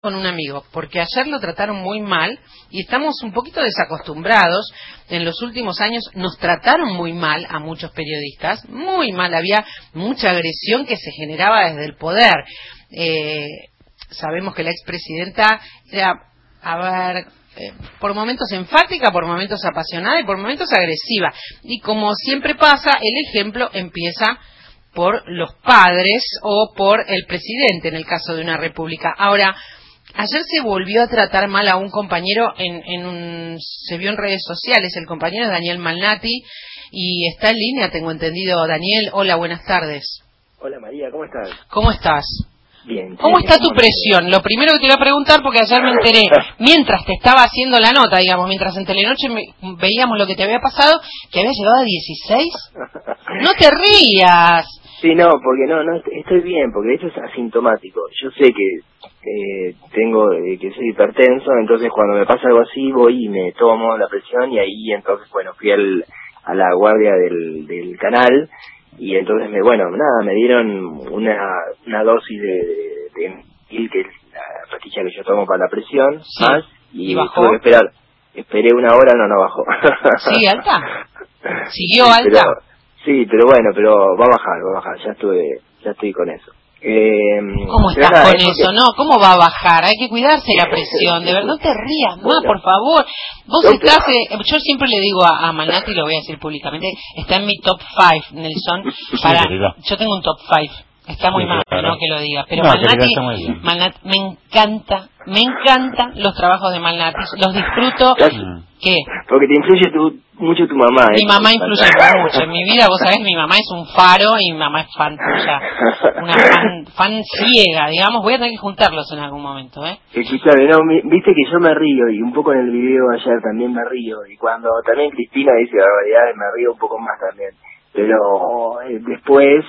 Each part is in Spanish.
Con un amigo, porque ayer lo trataron muy mal y estamos un poquito desacostumbrados. En los últimos años nos trataron muy mal a muchos periodistas, muy mal, había mucha agresión que se generaba desde el poder. Sabemos que la expresidenta era, por momentos enfática, por momentos apasionada y por momentos agresiva. Y como siempre pasa, el ejemplo empieza por los padres o por el presidente en el caso de una república. Ahora, ayer se volvió a tratar mal a un compañero, se vio en redes sociales. El compañero es Daniel Malnati y está en línea, tengo entendido. Daniel, hola, buenas tardes. Hola María, ¿cómo estás? ¿Cómo estás? Bien. ¿Cómo está tu presión? Lo primero que te iba a preguntar, porque ayer me enteré, mientras te estaba haciendo la nota, digamos, mientras en Telenoche veíamos lo que te había pasado, que había llegado a 16. No te rías. Sí, no, porque no, estoy bien, porque eso es asintomático. Yo sé que que soy hipertenso, entonces cuando me pasa algo así voy y me tomo la presión y ahí entonces, bueno, fui a la guardia del canal y entonces me dieron una dosis de Enbrel, que es la pastilla que yo tomo para la presión, sí. más, y bajó. tuve que esperar. Esperé una hora, no bajó. ¿Sí, alta? ¿Siguió alta? Pero va a bajar, ya estoy con eso. ¿Cómo estás con eso? No, ¿cómo va a bajar? Hay que cuidarse la presión, de verdad, no te rías más, por favor. Vos estás, yo siempre le digo a Malnati, lo voy a decir públicamente, está en mi top 5, Nelson, yo tengo un top 5, está muy mal, no que lo diga, pero Malnati, me encantan los trabajos de Malnati, los disfruto. ¿Qué? Porque te influye mucho tu mamá. Mi mamá influye mucho en mi vida, vos sabés, mi mamá es un faro y mi mamá es fan tuya, una fan ciega, digamos. Voy a tener que juntarlos en algún momento, Escuchame, viste que yo me río, y un poco en el video ayer también me río, y cuando también Cristina dice barbaridades me río un poco más también. Pero después,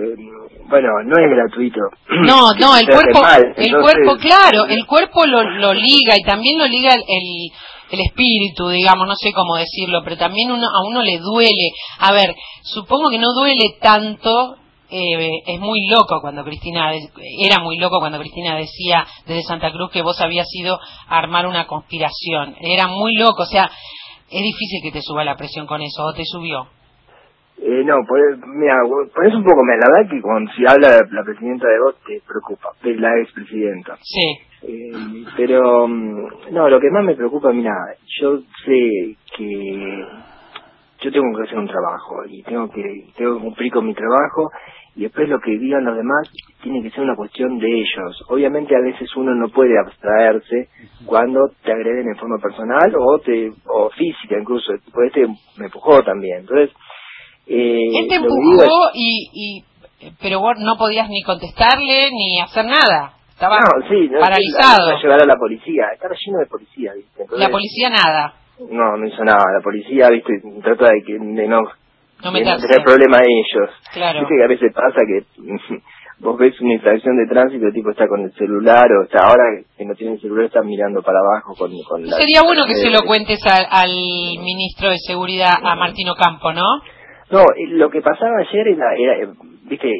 no es gratuito. No, el cuerpo, claro, el cuerpo lo liga, y también lo liga el espíritu, digamos, no sé cómo decirlo, pero también a uno le duele. A ver, supongo que no duele tanto. Es muy loco cuando era muy loco cuando Cristina decía desde Santa Cruz que vos habías ido a armar una conspiración. Era muy loco, o sea, es difícil que te suba la presión con eso, ¿o te subió? Mira, ponés un poco, la verdad que cuando si habla la presidenta de vos te preocupa, la expresidenta. Sí. Pero, lo que más me preocupa, mira, yo sé que yo tengo que hacer un trabajo y tengo que cumplir con mi trabajo, y después lo que digan los demás tiene que ser una cuestión de ellos. Obviamente a veces uno no puede abstraerse cuando te agreden en forma personal o física incluso. Pues me empujó también, entonces él te empujó pero vos no podías ni contestarle ni hacer nada. Estabas paralizado. A llevar a la policía, estaba lleno de policía, ¿viste? Entonces, la policía nada. No hizo nada. La policía, ¿viste? Trata de no tener problema a ellos. Claro. Viste que a veces pasa que vos ves una infracción de tránsito, el tipo está con el celular, o está ahora que no tiene el celular, está mirando para abajo con Sería bueno que se lo cuentes al ministro de Seguridad, a Martín Ocampo, ¿no? No, lo que pasaba ayer era viste,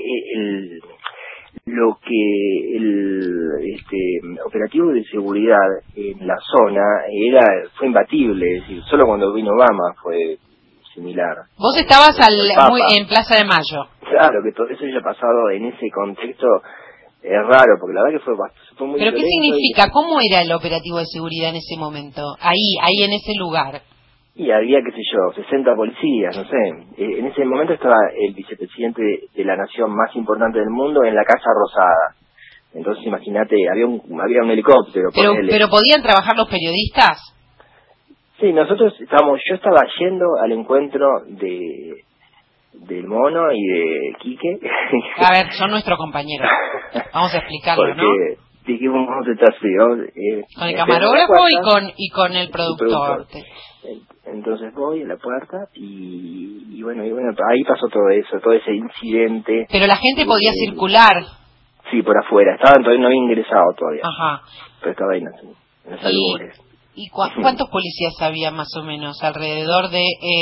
el operativo de seguridad en la zona fue imbatible, es decir, solo cuando vino Obama fue similar. Vos estabas en Plaza de Mayo. Claro, que todo eso haya pasado en ese contexto es raro, porque la verdad que fue muy ¿Pero qué significa? ¿Cómo era el operativo de seguridad en ese momento? Ahí en ese lugar. Y había, 60 policías, no sé. En ese momento estaba el vicepresidente de la nación más importante del mundo en la Casa Rosada. Entonces, imagínate, había un helicóptero. ¿Pero podían trabajar los periodistas? Sí, yo estaba yendo al encuentro del Mono y de Quique. A ver, son nuestros compañeros. Vamos a explicarlo, ¿no? Dijimos, vamos a estar frío. Con el camarógrafo y con el productor. Entonces voy a la puerta y bueno, ahí pasó todo eso, todo ese incidente. Pero la gente podía circular. Sí, por afuera, todavía no había ingresado todavía. Ajá. Pero estaba ahí en los albores. ¿Y cuántos policías había más o menos alrededor de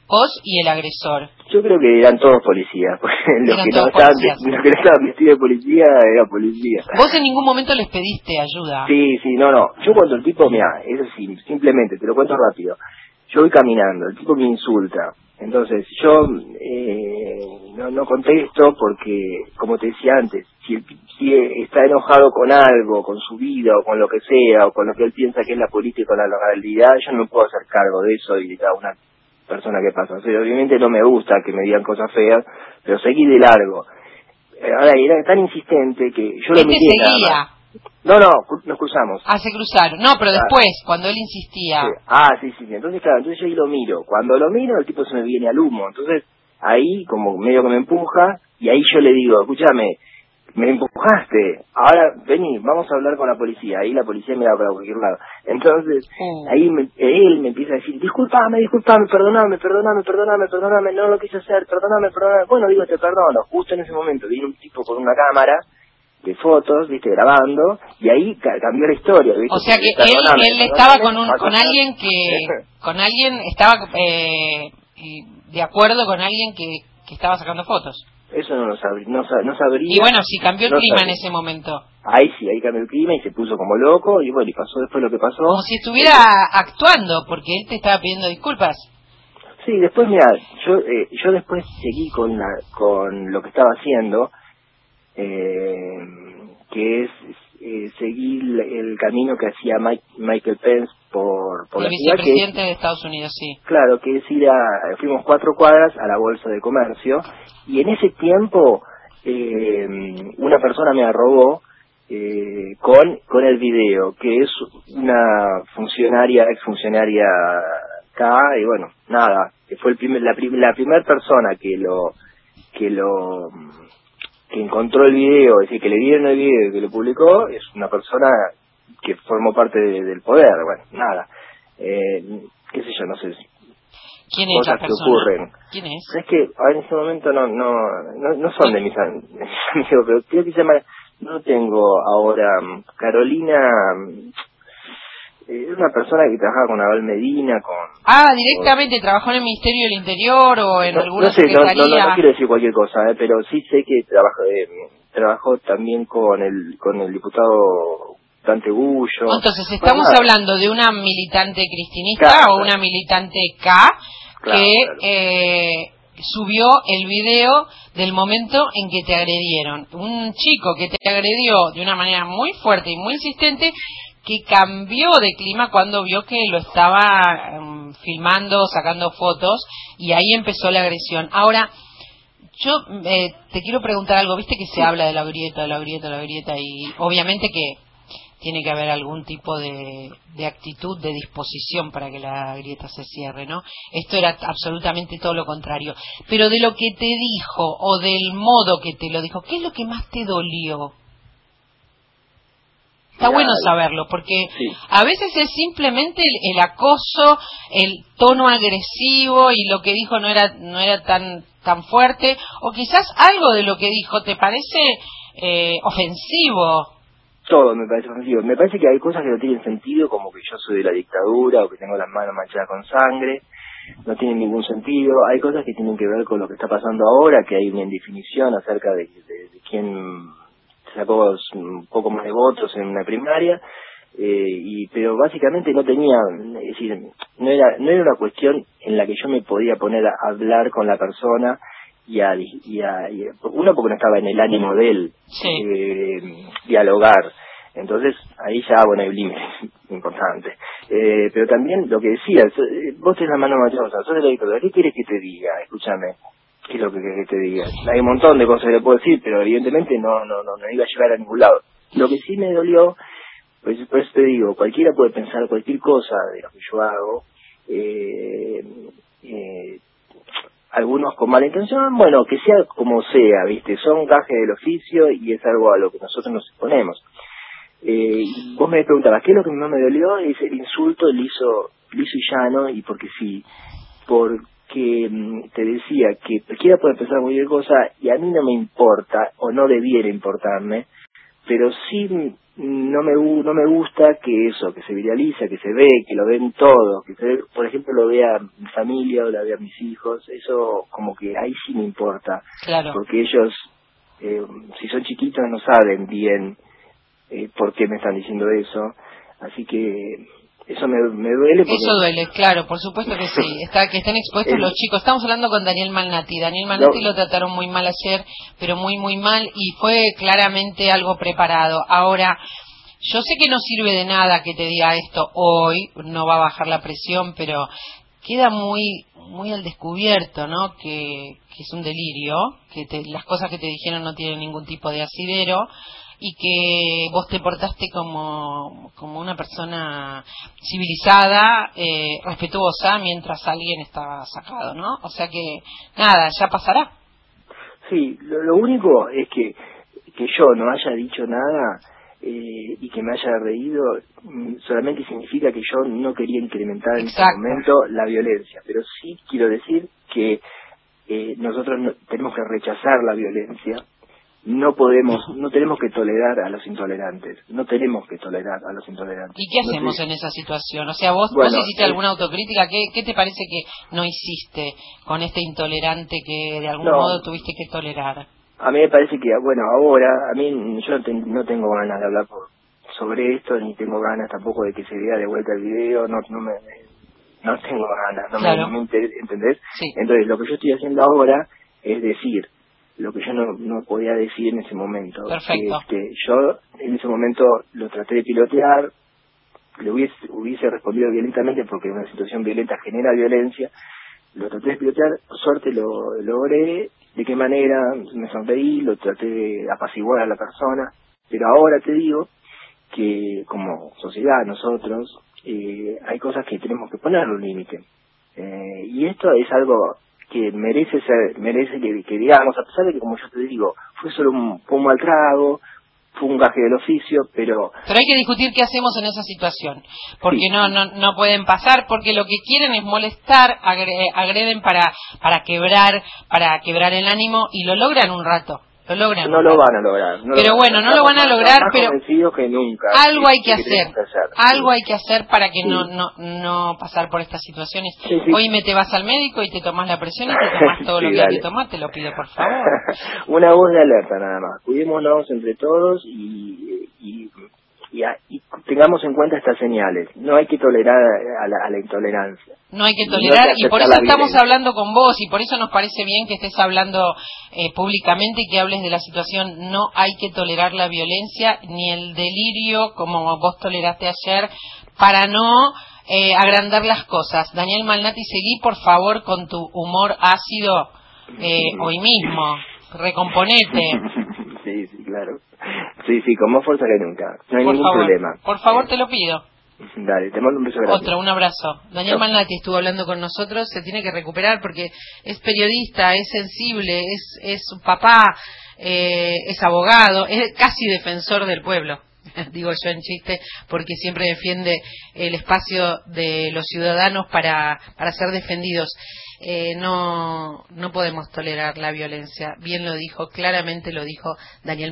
Vos y el agresor. Yo creo que eran todos policías, porque los que no estaban vestidos de policía eran policías. ¿Vos en ningún momento les pediste ayuda? Sí, no. Yo cuando el tipo, mira, eso sí, simplemente, te lo cuento rápido. Yo voy caminando, el tipo me insulta. Entonces, yo no contesto porque, como te decía antes, si está enojado con algo, con su vida o con lo que sea, o con lo que él piensa que es la política o la legalidad, yo no me puedo hacer cargo de eso y de cada una persona que pasa. O sea, obviamente no me gusta que me digan cosas feas, pero seguí de largo. Ahora, era tan insistente que yo lo miré. ¿Él te seguía? No, nos cruzamos. Se cruzaron. No, pero después, cuando él insistía. Sí. Entonces, claro, yo ahí lo miro. Cuando lo miro, el tipo se me viene al humo. Entonces, ahí, como medio que me empuja, y ahí yo le digo, escúchame, me empujaste, ahora vení, vamos a hablar con la policía. Ahí la policía me da para cualquier lado. Entonces, ahí él me empieza a decir, discúlpame, perdóname, no lo quise hacer, perdóname. Bueno, digo, te perdono. Justo en ese momento viene un tipo con una cámara de fotos, viste, grabando, y ahí cambió la historia, viste. O sea que él estaba con alguien estaba de acuerdo con alguien que estaba sacando fotos. Eso no sabría. Y bueno, si cambió el clima en ese momento. Ahí cambió el clima y se puso como loco, y bueno, y pasó después lo que pasó. Como si estuviera actuando, porque él te estaba pidiendo disculpas. Sí, después, mira, yo después seguí con lo que estaba haciendo, que es seguir el camino que hacía Michael Pence por la ciudad, vicepresidente de Estados Unidos, sí. Claro, que es fuimos 4 cuadras a la Bolsa de Comercio, y en ese tiempo una persona me arrobó con el video, que es una exfuncionaria acá, y bueno, nada, que fue la primera persona que encontró el video, es decir, que le dieron el video y que lo publicó, es una persona que formó parte del poder. Bueno, nada, qué sé yo, no sé, ¿quién es cosas la persona? Que ocurren. ¿Quién es? Es que ahora en ese momento no son de mis amigos, pero creo que se llama, no tengo ahora, Carolina, es una persona que trabajaba con Abel Medina, directamente trabajó en el Ministerio del Interior o en alguna secretaría. No quiero decir cualquier cosa, pero sí sé que trabajó también con el diputado Dante Gullo. Entonces, estamos hablando de una militante cristinista o una militante que subió el video del momento en que te agredieron. Un chico que te agredió de una manera muy fuerte y muy insistente, que cambió de clima cuando vio que lo estaba filmando, sacando fotos, y ahí empezó la agresión. Ahora, yo te quiero preguntar algo. Viste que se habla de la grieta, y obviamente que tiene que haber algún tipo de actitud, de disposición para que la grieta se cierre, ¿no? Esto era absolutamente todo lo contrario. Pero de lo que te dijo, o del modo que te lo dijo, ¿qué es lo que más te dolió? Está bueno saberlo, porque a veces es simplemente el acoso, el tono agresivo, y lo que dijo no era tan fuerte, o quizás algo de lo que dijo te parece ofensivo. Todo me parece ofensivo. Me parece que hay cosas que no tienen sentido, como que yo soy de la dictadura o que tengo las manos manchadas con sangre. No tiene ningún sentido. Hay cosas que tienen que ver con lo que está pasando ahora, que hay una indefinición acerca de quién sacó un poco más de votos en una primaria, pero básicamente no tenía, es decir, no era una cuestión en la que yo me podía poner a hablar con la persona y uno, porque no estaba en el ánimo de él dialogar. Entonces ahí ya, bueno, hay límites importantes. Pero también lo que decía, vos tenés la mano machosa, sos de la dictadura, ¿qué quieres que te diga? Escúchame, ¿qué es lo que querés que te diga? Hay un montón de cosas que le puedo decir, pero evidentemente no iba a llegar a ningún lado. Lo que sí me dolió, pues por eso te digo, cualquiera puede pensar cualquier cosa de lo que yo hago, algunos con mala intención, bueno, que sea como sea, ¿viste? Son gajes del oficio y es algo a lo que nosotros nos exponemos. Vos me preguntabas, ¿qué es lo que más me dolió? Es el insulto liso y llano, y porque te decía que cualquiera puede pensar cualquier cosa y a mí no me importa, o no debiera importarme, pero sí no me gusta que eso, que se viraliza, que se ve, que lo ven todos, que se ve, por ejemplo, lo vea mi familia o lo vea mis hijos, eso como que ahí sí me importa, Claro. porque ellos, si son chiquitos, no saben bien por qué me están diciendo eso, así que eso me duele porque... Eso duele, claro, por supuesto que sí. Que estén expuestos los chicos. Estamos hablando con Daniel Malnati. Daniel Malnati lo trataron muy mal ayer, pero muy, muy mal, y fue claramente algo preparado. Ahora, yo sé que no sirve de nada que te diga esto hoy, no va a bajar la presión, pero queda muy, muy al descubierto, ¿no? Que es un delirio, las cosas que te dijeron no tienen ningún tipo de asidero, y que vos te portaste como una persona civilizada, respetuosa, mientras alguien estaba sacado, ¿no? O sea que, nada, ya pasará. Sí, lo único es que yo no haya dicho nada y que me haya reído, solamente significa que yo no quería incrementar en ese momento la violencia, pero sí quiero decir que nosotros tenemos que rechazar la violencia. No tenemos que tolerar a los intolerantes, no tenemos que tolerar a los intolerantes. ¿Y qué hacemos en esa situación? O sea, vos hiciste alguna autocrítica, ¿qué te parece que no hiciste con este intolerante que de algún modo tuviste que tolerar? A mí me parece que, bueno, ahora, yo no tengo ganas de hablar sobre esto, ni tengo ganas tampoco de que se vea de vuelta el video, no tengo ganas, no me interesa, ¿entendés? Sí. Entonces, lo que yo estoy haciendo ahora es decir lo que yo no podía decir en ese momento. Perfecto. Yo en ese momento lo traté de pilotear, le hubiese respondido violentamente porque una situación violenta genera violencia, lo traté de pilotear, por suerte lo logré, de qué manera, me sonreí, lo traté de apaciguar a la persona, pero ahora te digo que como sociedad nosotros hay cosas que tenemos que poner un límite, y esto es algo que merece que digamos, a pesar de que, como yo te digo, fue solo un mal trago, fue un gaje del oficio, pero hay que discutir qué hacemos en esa situación, porque sí. no pueden pasar, porque lo que quieren es molestar, agreden para quebrar el ánimo, y lo logran un rato. No lo van a lograr. Pero bueno, no lo van a lograr, pero que nunca. Algo hay que hacer. Algo hay que hacer para que no pasar por estas situaciones. Sí. Hoy te vas al médico y te tomas la presión y te tomas todo lo que hay que tomar, te lo pido por favor. Una voz de alerta nada más. Cuidémonos entre todos y tengamos en cuenta estas señales. No hay que tolerar a la intolerancia. No hay que tolerar, y por eso estamos hablando con vos, y por eso nos parece bien que estés hablando públicamente y que hables de la situación. No hay que tolerar la violencia ni el delirio como vos toleraste ayer, para no agrandar las cosas. Daniel Malnati, seguí por favor con tu humor ácido hoy mismo. Recomponete. Sí, claro. Sí, con más fuerza que nunca. No hay ningún problema. Por favor, te lo pido. Dale, te mando un beso grande. Un abrazo. Daniel Malnati estuvo hablando con nosotros, se tiene que recuperar porque es periodista, es sensible, es papá, es abogado, es casi defensor del pueblo. Digo yo en chiste, porque siempre defiende el espacio de los ciudadanos para ser defendidos. No podemos tolerar la violencia. Bien lo dijo, claramente lo dijo Daniel